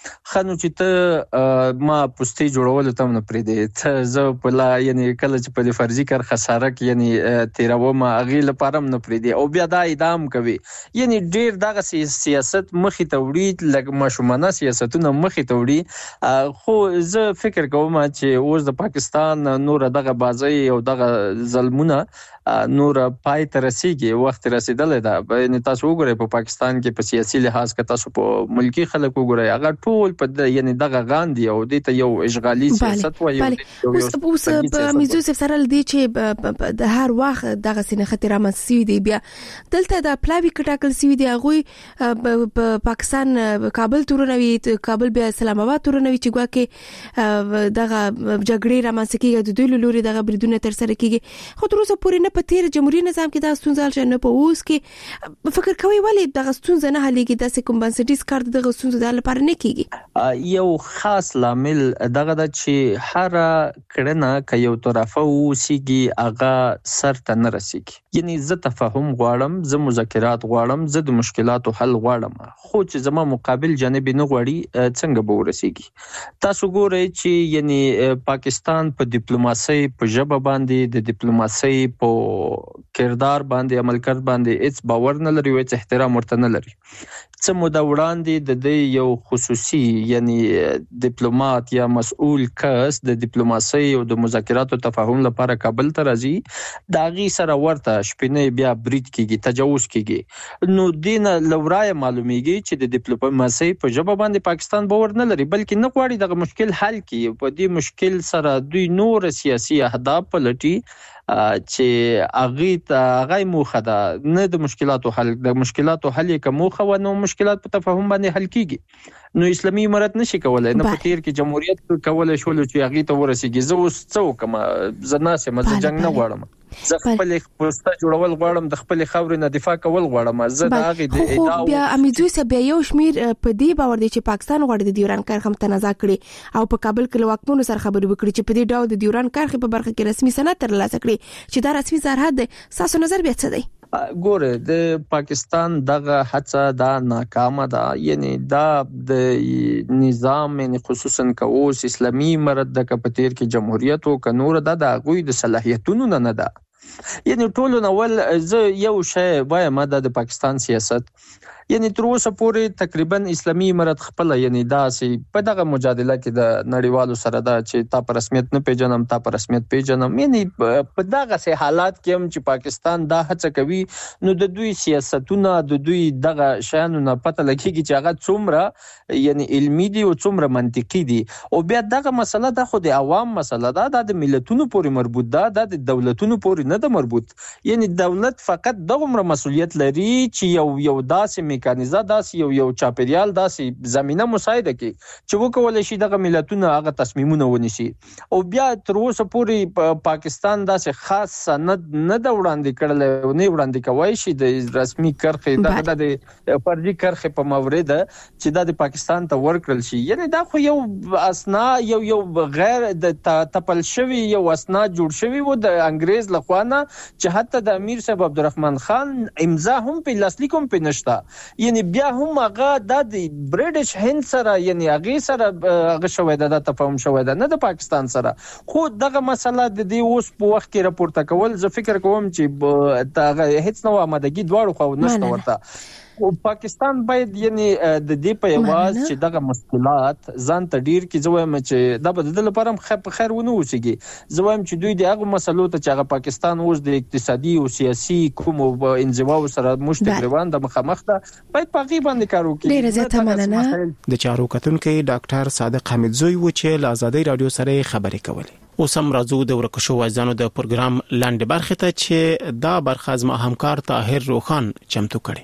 خنو چې ته ما پوسټي جوړول ته نه پرې دی ته زه په لا یعنی کله چې په فرضي کار خساره کې یعنی تیرو ما اغه لپاره نه پرې دی او بیا دا ادام کوي یعنی ډیر دغه سیاست مخې ته وړي لکه ماشومانه سیاستونه مخې ته وړي خو زه فکر کوم چې اوس د پاکستان نور دغه بازي او دغه ظلمونه نور پای ته رسیدي وخت رسیدلې ده یعنی تاسو وګورئ په پاکستان کې په سیاسي لحاظ کې تاسو په ملکی خلک وګورئ هغه ټول په یعنی دغه غاندي او د ته یو اشغالي سیاست وایي اوس اوس په میزو سره لدی چې د هر وخت دغه سینه خطر رامنځته دی بیا دلته د پلاوی کټاکل سوي دی هغه په پاکستان کابل تورنوي کابل بیا اسلام آباد تورنوي چې ګواکې دغه جګړې رامنځته کیږي د دوی لوري دغه بریدونه تر سره کیږي خو تر اوسه پورې نه په تیر جمهوریت نظام کې دا ستونزه نه په اوس کې فکر کوي ولی دغه ستونزه نه حلېږي د کوم بنسټیز کار دغه ستونزه د لپاره نه کیږي یو خاص لامل دغه د چې هر کړنه ک یو طرفه وسیږي هغه سر ته نه رسیږي یعنی زه تفاهم غواړم زه مذاکرات غواړم زه د مشکلاتو حل غواړم خو چې زما مقابل جانب نه غواړي څنګه به ورسیږي تاسو ګورئ چې یعنی پاکستان په ډیپلوماسي په ژبه باندې د ډیپلوماسي په کردار باندې عمل کړ باندې هیڅ باور نه لري او هیڅ احترام ورته نه لري څه موده وړاندې د دې یو خصوصي یعنی ډیپلوماټ یا مسؤل کس د ډیپلوماسي او د مذاکراتو تفاهم لپاره کابل ته راځي دا غي سره ورته شپنه بیا برید کیږي تجاوز کیږي نو دین لورای معلومیږي چې د ډیپلوماسي په ژبه باندې پاکستان باور نه لري بلکې نه غواړي دغه مشکل حل کړي په دې مشکل سره دوی نور سیاسي اهداف پلټي چې اغه ته غي موخه ده نه د مشکلاتو حل د مشکلاتو حل کوم موخه و نو مشکلات په تفاهم باندې حل کیږي نو اسلامي امارت نشي کولای نه په تیر کې جمهوریت کولای شول چې اغه ته ورسیږي زه اوس څو کوم زناسه مزه جنگ نه غواړم زه خپل پوسټه جوړول غواړم د خپل خاورې نه دفاع کول غواړم زه د هغه د ادعا بیا امیدوي سه بیا یو شمیر په دې باور دي چې پاکستان غواړي د ډیوران کرښه متنازع کړي او په کابل کې واکمنو سره خبرې وکړي چې په دې ډول د ډیوران کرښه په برخه کې رسمي سند ترلاسه کړي چې دا رسمي سرحد دی تاسو نظر بیا څه دی ګوره د پاکستان دغه هڅه دا ناکامه ده یعنی دا د نظام یعنی خصوصا کوس اسلامي امارت د کپتیر کې جمهوریت او کنور د غوی د صلاحیتونو نه ده یعنی ټول نو زه یو شی وایم د پاکستان سیاست یعنی تر اوسه پورې تقریبا اسلامي امارت خپل یعنی داسې په دغه مجادله کې د نړیوالو سره دا چې تا په رسمیت نه پیژنم تا په رسمیت پیژنم یعنی په دغه سه حالات کې هم چې پاکستان دا هڅه کوي نو د دوی سیاستونه د دوی دغه شانو نه پته لګیږي چې هغه څومره یعنی علمي دي او څومره منطقي دي او بیا دغه مسله د خو د عوام مسله ده د ملتونو پورې مربوط ده د دولتونو پورې نه ده مربوط یعنی دولت فقط دغه مسؤلیت لري چې یو یو داسې میکانیزه داسې یو یو چاپیریال داسې زمينه مساعده کوي چې وکولای شي دغه ملتونه هغه تصمیمونه ونیسي او بیا تر اوسه پورې پاکستان داسې خاص سند نه د وړاندې کړل او نه وړاندې کوي شي د رسمي کرخې دغه د فرضي کرخې په مورید چې د پاکستان ته ورکړل شي یعنی دا خو یو اسنا یو یو غیر د تپل شوی یو اسنا جوړ شوی و د انګريز لخوا نه چې حتی د امیر صاحب عبدالرحمن خان امضا هم په لاسلیک هم په نشتا یعنی بیا هم هغه د برټش هند سره یعنی هغه سره هغه شوی د تفاهم شوی د نه د پاکستان سره خو دغه مسله د دې اوس په وخت کې راپورته کول زه فکر کوم چې دا هیڅ نو آمادګي دواړو خو نشته ورته او پاکستان باید یعنی د دې په یواز چې دغه مشکلات ځان ته ډیر کې زویم چې د بدل لپاره خیر خیر ونه وسیږي زویم چې دوی دغه مسلو ته چې هغه پاکستان اوس د اقتصادي او سیاسي کوم انزوا سره مشتګروان د مخامخ ده باید په غي باندې کار وکړي ډیر زیاته مننه د چارو کتونکو ډاکټر صادق حمیدزوی و چې له آزادۍ رادیو سره خبرې کولې اوس هم راځو د ورکشو وایزانو د پروګرام لاندې برخه ته چې دا برخه از ما همکار طاهر روخان چمتو کړي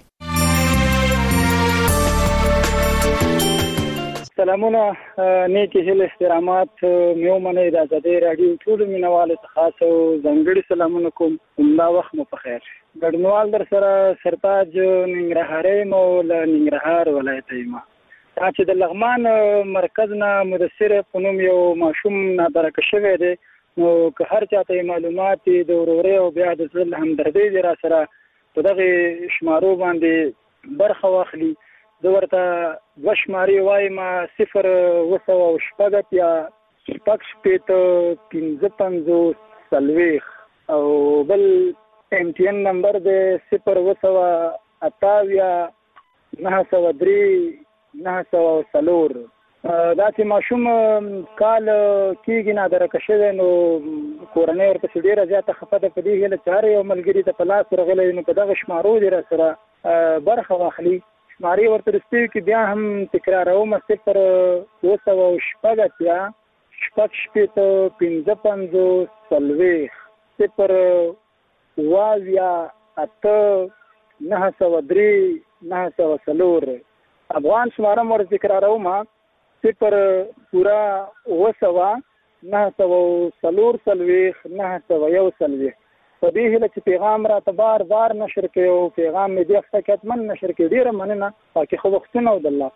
سلامونه نیکی هیل احترامات میومنه د آزادۍ رادیو ټول مینوالو ته خاص او ځانګړي سلامونه کوم همدا وخت مو په خیر ګډنوال در سره سرتاج ننګرهاري مو له ننګرهار ولایت یم چې د لغمان مرکز نه مدثر په نوم یو ماشوم نادرک شوی دی نو که هر چاته معلومات د وروري او بیا د ځل همدردي را سره په دغه شمارو باندې برخه واخلي زه ورته دوه شمارې وایم، صفر اوه سوه شپږ اتیا شپږ شپېته پنځه پنځوس څلوېښت او بل ایم ټي ان نمبر دی صفر اوه سوه اته اویا نهه سوه درې نهه سوه څلور. دا چې ماشوم کال کېږي نادرکه شوی نو کورنۍ ورپسې ډېره زیاته خفه ده په دې هیله چې هر یو ملګري ته په لاس ورغلی نو په دغه شمارو دې را سره برخه واخلي. شمارې ورته وروستي کې بیا هم تکراروم، صفر اوه سوه شپږ اتیا شپږ شپېته پنځه پنځوس څلوېښت صفر اوه اویا اته نهه سوه درې نهه سوه څلور. افغان شماره مو ورته تکراروم، صفر پورا اوه سوه نهه سوه څلور څلوېښت نهه سوه یو څلوېښت. په دې هیله چې پیغام راته بار بار نشر کړي او پیغام مې دې هفته کې حتمن نشر کړي. ډېره مننه، پاکې ښه وختونه او د الله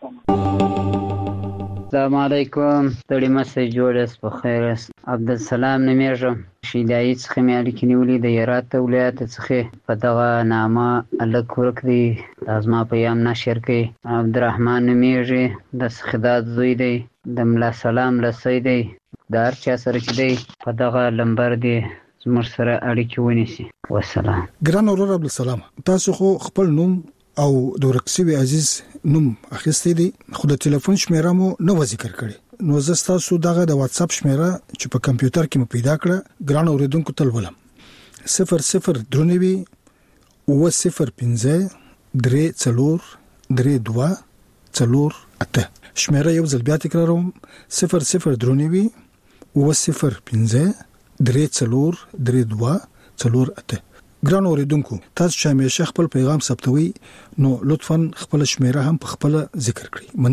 پامان. السلام علیکم، ستړي مه جوړ یاست، په خیر یاست. عبدالسلام نومیږم، شیدایي څخه مې اړیکې نیولې د هرات ولایت څخه. په دغه نامه هلک ورک دی، دا زما پیام نشر کړي. عبدالرحمن نومیږي، د سخداد زوی دی، د ملا سلام لسی دی. د هر چا سره چې دی په دغه لمبر دی زموږ سره اړیکې ونیسي. والسلام. ګران ورور عبدالسلام، تاسو خو خپل نوم او د ورک شوي عزیز نوم اخیستی دی، خو د ټلیفون شمیره مو نه و ذکر کړي. نو زه ستاسو دغه د واتس اپ شمیره چې په کمپیوټر کې مو پیدا کړه ګران اوریدونکو ته ولولم. صفر صفر درنوي اوه صفر پنځه درې څلور درې دوه څلور اته. شمیره یو ځل بیا تکراروم، صفر صفر درنوي اوه صفر پنځه درې څلور درې دوه څلور اته. ګران اوریدونکو، تاسو چې همیشه خپل پیغام ثبتوي نو لطفاً خپل شمیره هم په خپل ذکر کړئ.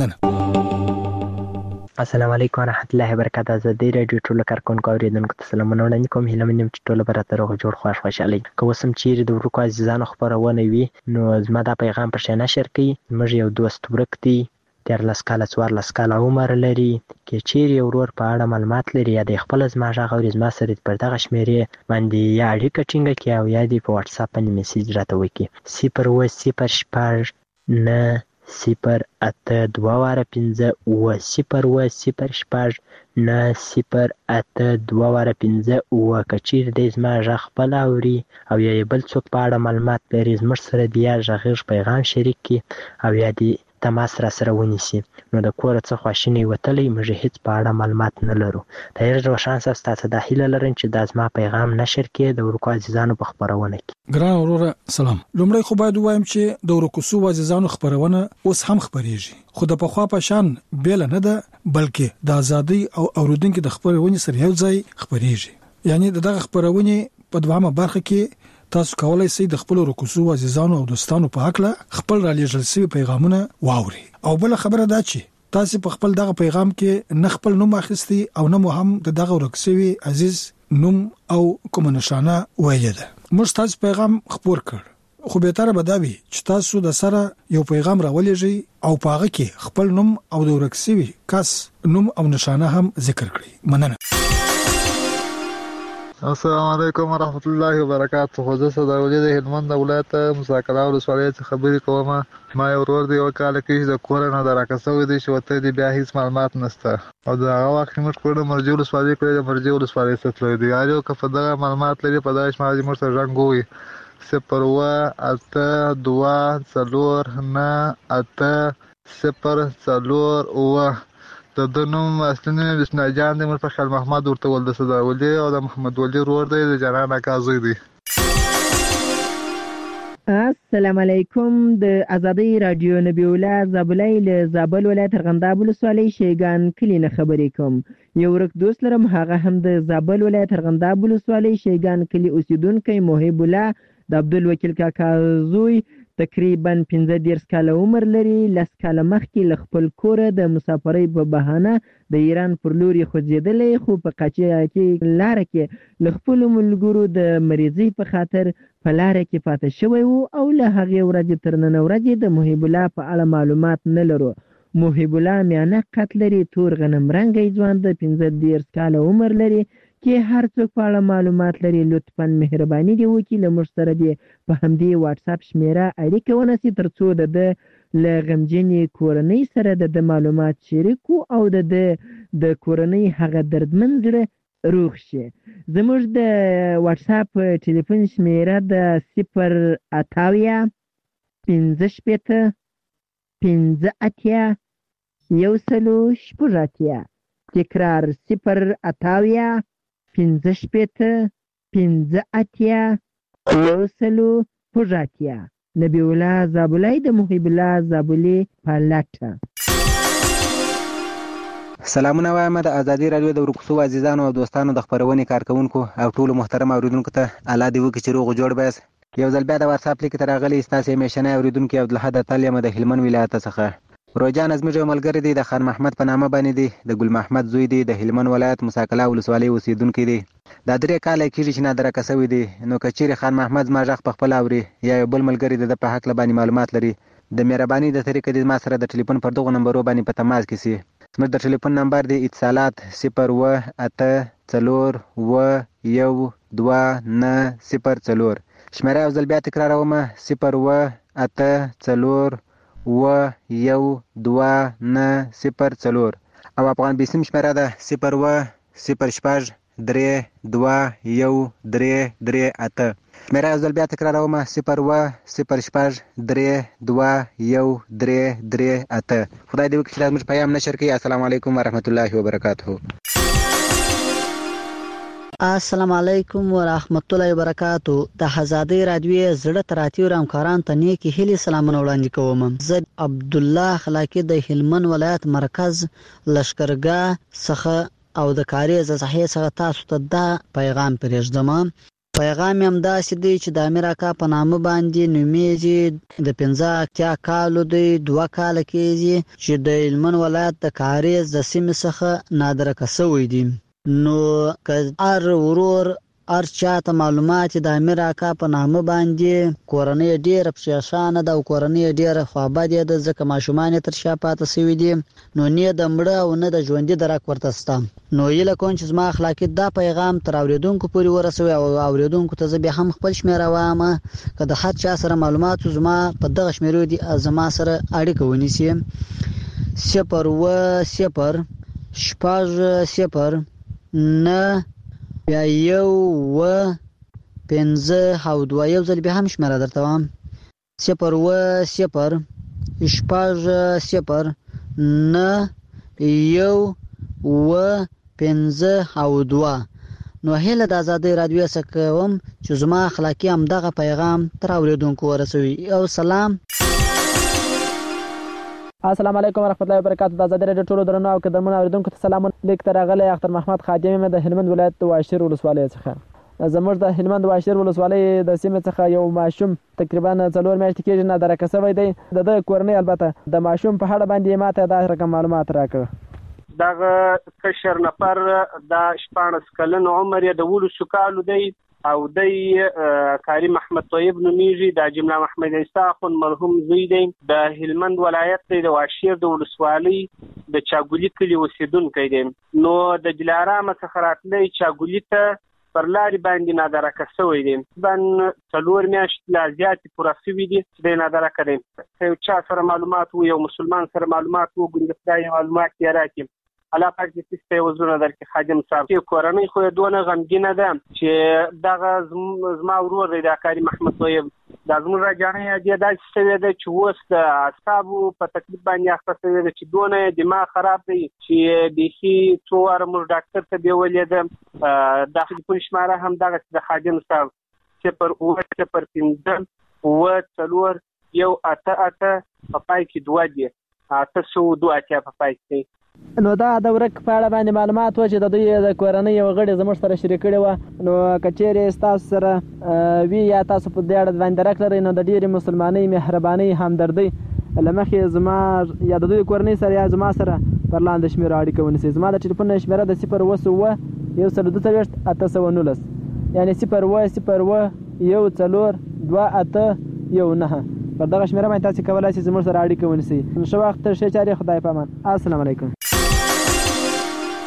مننه. السلام علیکم ورحمت الله وبرکاته. آزادۍ راډیو ټولو کارکونکو اوریدونکو ته سلامونه وړاندې کوم. هیله مې چې ټول به راته روغ جوړ خوښ خوشحالي. که اوس هم چیرې د ورکو عزیزانو خپرونه وي نو زما دا پیغام پر شا نشر کړي. زموږ یو دوست ورک دی، دیارلس کاله څوارلس کاله عمر لري. که چیرې یو ورور په اړه معلومات لري یا د خپل زما غږ اوري، زما سره پر دغه شمیرې باندې یا اړیکه ټینګه کړي او یا دې په واتس اپ باندې میسج راته وکړي. صفر اوه صفر شپږ نه صفر اته دوه واره پنځه اوه صفر اوه صفر شپږ نه صفر اته دوه واره پنځه اوه. که چیرې دی زما غږ خپل اوري او یا بل څوک په اړه معلومات لري، زموږ سره د یا غږیز پیغام شریک کړي او یا دې تماس را سره ونیسي. نو د کوره څه خواشینی وتلی، موږ هیڅ په اړه معلومات نه لرو. ډېر روښان ساست تاسو د هیله لرم چې دا زما پیغام نشر کړي د ورکو عزیزانو په خبرونه کې. ګران وروره سلام. لومړی خو باید وایم چې د ورکو سو عزیزانو خبرونه اوس هم خبريږي، خو د پخوا په شان بیل نه ده، بلکې د ازادي او اوریدونکو د خبرونه سره یو ځای خبريږي. یعنی دغه خبرونه په دوامه برخه کې تاسو کولای شئ د خپل رکوسو عزیزانو او دوستانو په حق له خپل را لېږل شوی پیغامونه واوري. او بل خبره دا چې تاسو په خپل دغه پیغام کې نه خپل نوم اخیستي او نه مو هم د دغه رکوسوي عزیز نوم او کوم نشانه ویل ده. موږ تاسو پیغام خبر کړ، خو به تر بداوي چې تاسو د سره یو پیغام راولېږي او په هغه کې خپل نوم او د رکوسوي کس نوم او نشانه هم ذکر کړئ. مننه. السلام علیکم ورحمت الله وبرکاته. خو زه صداولي د هلمند ولایت مساکله ولسوالۍ څخه خبرې کوم. ما یو ورور دی یو کال کې د کور نه درکه شوی دی چې وته دی بیا هیڅ معلومات نشته او دا هغه وخت موږ کور د مرجو ولسوالۍ کې د مرجو ولسوالۍ څخه تللی دی. یارو که په دغه معلومات لري په دغه شمال موږ سره رنګوي صفر اوه اته دوه څلور نه اته صفر څلور اوه. د د نوم اصلي نوم بسم الله جان دی، موږ په خیال محمد ورته ول د صداولي او د محمد ولی ورور دی د جنان اکا زوی دی. السلام علیکم. د آزادۍ رادیو نبی الله زابلای له زابل ولایت ارغنداب ولسوالۍ شیګان کلی نه خبرې کوم. یو ورک دوست لرم، هغه هم د زابل ولایت ارغنداب ولسوالۍ شیګان کلی اوسیدونکی محب الله د عبدالوکیل کاکا زوی. تقریبا پنځه دیرش کاله عمر لري. لس کاله مخکې له خپل کوره د مسافرۍ په بهانه د ایران پر لور یې خوځېدلی، خو په قاچاق کې لاره کې له خپلو ملګرو د مریضۍ په خاطر په لاره کې پاتې شوی و او له هغې ورځې تر نن ورځې د محب الله په اړه معلومات نه لرو. محب الله میانه قد لري، تور غنم رنګی ځوان د پنځه دیرش کاله عمر لري. کې هر څوک په اړه معلومات لري لطفاً مهرباني دی وکړي له موږ سره دی په همدې واتس اپ شمیره اړیکه ونیسي ترڅو د له غمجنې کورنۍ سره د معلومات شریکو او د د کورنۍ هغه دردمن زړه روغ شي. زموږ د واتس اپ ټلیفون شمیره د صفر اتاویا پنځه شپېته پنځه اتیا یو سلو شپږ اتیا. تکرار صفر اتاویا پنځه شپېته پنځه اتیا یو سلو شپږ اتیا. نبی الله زابلی د محب الله زابلی پالټه. سلامونه وایم د ازادي رادیو د ورکوسو عزیزانو او دوستانو د خبرونې کارکونکو او ټولو محترم اوریدونکو ته الله دې وکړي چې روغ جوړ باسي. یو ځل بیا د واتس اپ لیک ته راغلی ستاسو همیشنی اوریدونکي عبدالحد اتل یم د هلمند ولایت څخه. روجان زموږ یو ملګری دی د خان محمد په نامه باندې دی د ګل محمد زوی دی د هلمند ولایت موسی کلا ولسوالۍ اوسیدونکی دی. دا درې کاله کېږي چې نادرکه شوی دی. نو که چیرې خان محمد زما غږ په خپله اوري یا یو بل ملګری د ده په هکله باندې معلومات لري د مهرباني د طریقې د ما سره د ټلیفون پر دغو نمبرو باندې په تماس کې سي. زموږ د ټلیفون نمبر دی اتصالات صفر اوه اته څلور اوه یو دوه نه صفر څلور. شمېره یو ځل بیا تکراروم صفر اوه اته څلور اوه یو دوه نه صفر څلور او افغان بیسیم شمېره ده صفر اوه صفر شپږ درې دوه یو درې درې اته. شمېره یو ځل بیا تکراروم صفر اوه صفر شپږ درې دوه یو درې درې اته. خدای دې وکړي چې دا زموږ پیام نشر کړي. السلام علیکم ورحمت الله وبرکاته. السلام علیکم ورحمت الله وبرکاتو. د آزادۍ رادیو زړه تراتیو همکاران ته نیکی هیلې سلامونه وړاندې کوم. زه عبد الله خلاقی د هلمند ولایت مرکز لشکرګاه څخه او د کاریز صحیح څخه تاسو ته دا پیغام پرېږدم. پیغام هم داسې دی چې د امیر اکا په نامه باندې نومیږي. د پنځه اتیا کالو دی دوه کاله کېږي چې د هلمند ولایت د کاریز د سیمې څخه نادرکه شوی دی. نو که هر ورور هر چاته معلومات د امیر اکا په نامه باندې کورنۍ ډیره پریشانه ده او کورنۍ ډیره خوابدې ده ځکه ماشومان تر شا پاتې شوي دي. نو نه د مړه او نه د ژوندي درک ورته شته. نو هیله کوم چې زما اخلاقي دا پیغام تر اوریدونکو پورې ورسوي او اوریدونکو ته زه بیا هم خپل شمېره وایم که د هر چا سره معلومات زما په دغه شمېرو دي زما سره اړیکه ونیسي. صفر اوه صفر شپږ صفر نه بیا یو اوه پنځه او دوه. یو ځل بیا هم شمېره درته وایم صفر اوه صفر شپږ صفر نه یو اوه پنځه او دوه. نو هیله د ازادۍ رادیو څخه کوم چې زما اخلاقي همدغه پیغام تر اوریدونکو ورسوي. او سلام. السلام علیکم ورحمت الله وبرکاتو. د ازادۍ رادیو ټولو درنو او قدرمنو اوریدونکو ته سلام. لیک ته راغلی اختر محمد خادم یم د هلمند ولایت د واشیر ولسوالۍ څخه. زموږ د هلمند واشیر ولسوالۍ د سیمې څخه یو ماشوم تقریبا څلور میاشتې کېږي نادرکه شوی دی. د ده کورنۍ البته د ماشوم په اړه باندې ماته دا رقم معلومات راکړه. دغه کشر نفر د شپاړس کلن عمر یې د ولسو کالو دی او دی کاری محمد طیب نومیږي. د جمله محمد عیسی اخون مرحوم زوی دی. د هلمند ولایت دی د واشیر د ولسوالۍ د چاګولي کلي اوسیدونکی دی. نو د دلارام څخه راتلی چاګولي ته پر لارې باندې نادرکه شوی دی. تقریبا څلور میاشتې لا زیاتې پوره شوي دي چې دی نادرکه دی. که یو چا سره معلومات و یو مسلمان سره معلومات وګوري د خدای معلومات یې راکړي. الله پاک دې ستاسو ته وزونه درکړي. خادم صاحب چې کورنۍ خو یې دونه غمګینه ده چې دغه زما ورور دی د کاري محمد طیب دا زموږ راجانۍ دې داسې شوې ده چې اوس د اعصابو په تکلیف باندې اخته شوې ده چې دونه دماغ خراب دی چې بیخي څو واره موږ ډاکټر ته بیولې ده. دا ټلیفون شماره هم دغسې د خادم صاحب صفر اوه صفر پنځه اوه څلور یو اته اته په پای کې دوه دي اته سوه دوه اتیا په پای کې. نو دا د ورک په اړه باندې معلومات و چې د دوی د کورنۍ یو غړي زموږ سره شریک کړي وه. نو که چیرې ستاسو سره وي یا تاسو په دې اړه باندې درک لرئ نو د ډېرې مسلمانۍ مهربانۍ همدردۍ له مخې زما یا د دوی کورنۍ سره یا زما سره پر لاندې شمېرو اړیکه ونیسئ. زما د ټلیفون شمېره د صفر اوه اووه یو سل دوه څلوېښت اته سوه نولس یعنې صفر اوه صفر اوه یو څلور دوه اته یو نهه. پر دغه شمېره باندې تاسې کولی شئ زموږ سره اړیکه ونیسئ. ښه وخت ښې چارې خدای په امان. السلام علیکم.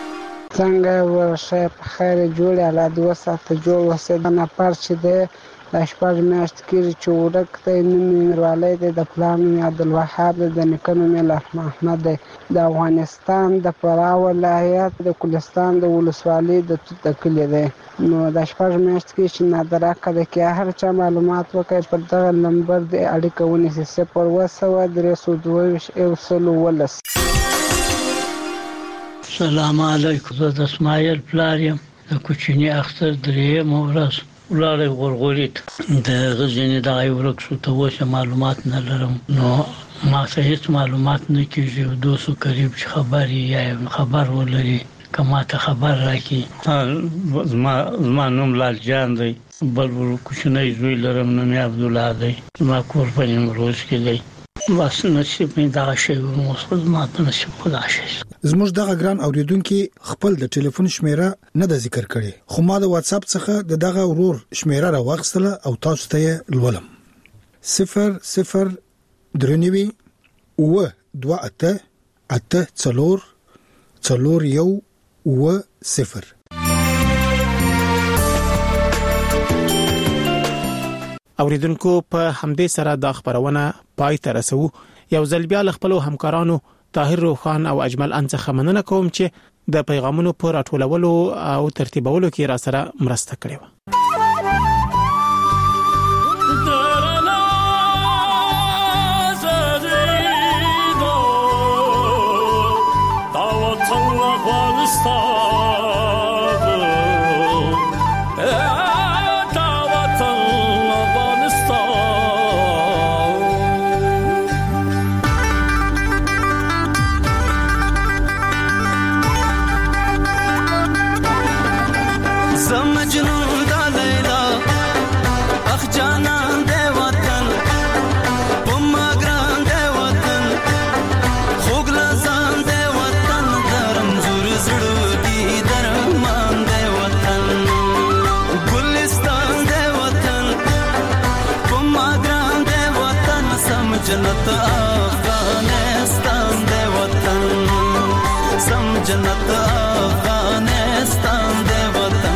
څنګه و ښه په خیر جوړ الله دې وساته جوړ اوسې. دا نفر چې دی دا شپږ میاشتې کېږي چې ورک دی. نوم یې میروالی دی، د پلار نوم یې عبدالوهاب دی، د نیکه نوم یې لاف محمد دی. د افغانستان د فراه ولایت د کلستان د ولسوالۍ د توت د کلي دی. نو دا شپږ میاشتې کېږي چې نادره قده کې هر چا معلومات وکړي پر دغه نمبر د اړیکه ونیسي صفر اوه سوه درې سوه دوه ویشت یو سل اوولس. سلام علیکم. زه د اسماعیل پلار یم. د کوچني اختر درېیمه ورځ ولاړی غورغوري ته د هغه ځینې دغه ورک شو، ته اوس معلومات نه لرم. نو ما ته هېڅ معلومات نه کېږي. دوستو قریب چې خبر یا خبر ولري که ما ته خبر راکړي. زما نوم لال جان دی، بل کوچنی زوی لرم نوم یې عبدالله دی، زما کور په نیمروز کې دی. بس نصیب مې دغه شی و، زما په نصیب خو دغه شی. زموږ دغه ګران اوریدونکو خپل د ټلیفون شمیره نه د ذکر کړي، خو ما د واتس اپ څخه د دغه ورور شمیره راوغستله او تاسو ته لولم. صفر صفر درنوي و دوه اته اته څلور څلور یو و صفر. اوریدونکو په همدې سره د خبرونه پای ته رسو. یو ځل بیا خپل همکارانو طاهر روخان او اجمل ان څخه مننه کوم چې د پیغامونو پر راټولولو او ترتیبولو کې را سره مرسته کړې و. جنت افغانستان دے وطن، سم جنت افغانستان دے وطن.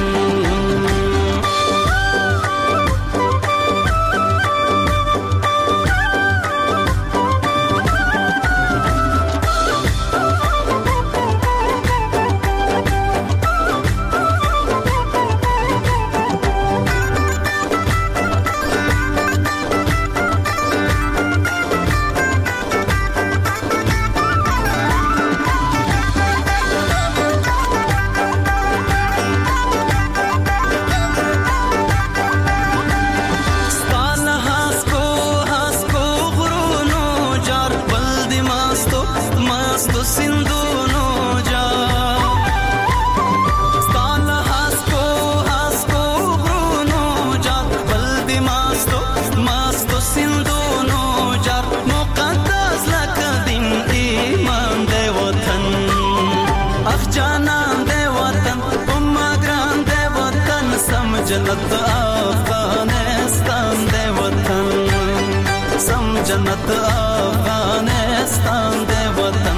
جنت افغانستان دے وطن، سم جنت افغانستان دے وطن.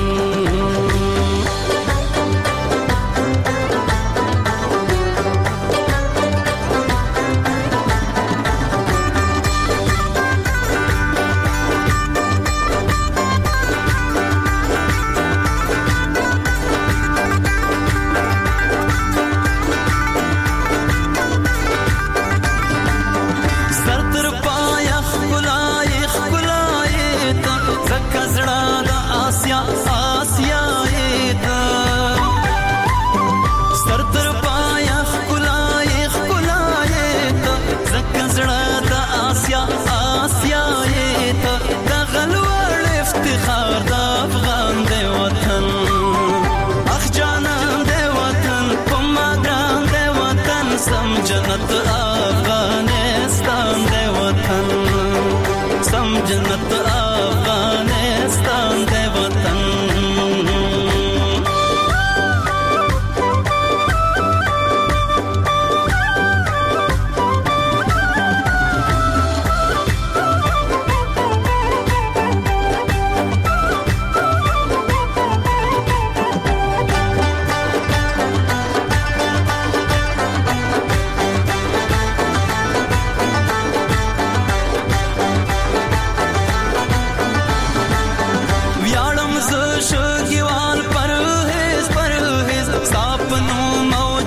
جنت افغانستان دے وطن، سم جنت افغانستان دے وطن.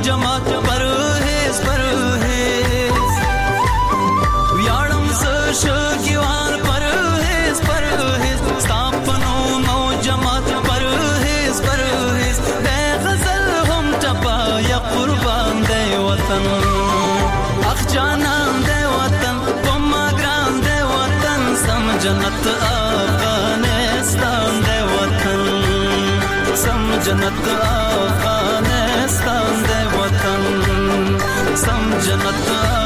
جماعت پرهیز پرهیز ویاړم زه شګیوال پرهیز پرهیز ستاپنو نو جماعت پرهیز پرهیز د غزل هم ټپا یا قربان دی وطن اخ جانان دی وطن کوم ګران دی وطن سم جنت افغانستان دی وطن سم جنت افغانستان دی وطن سم جنت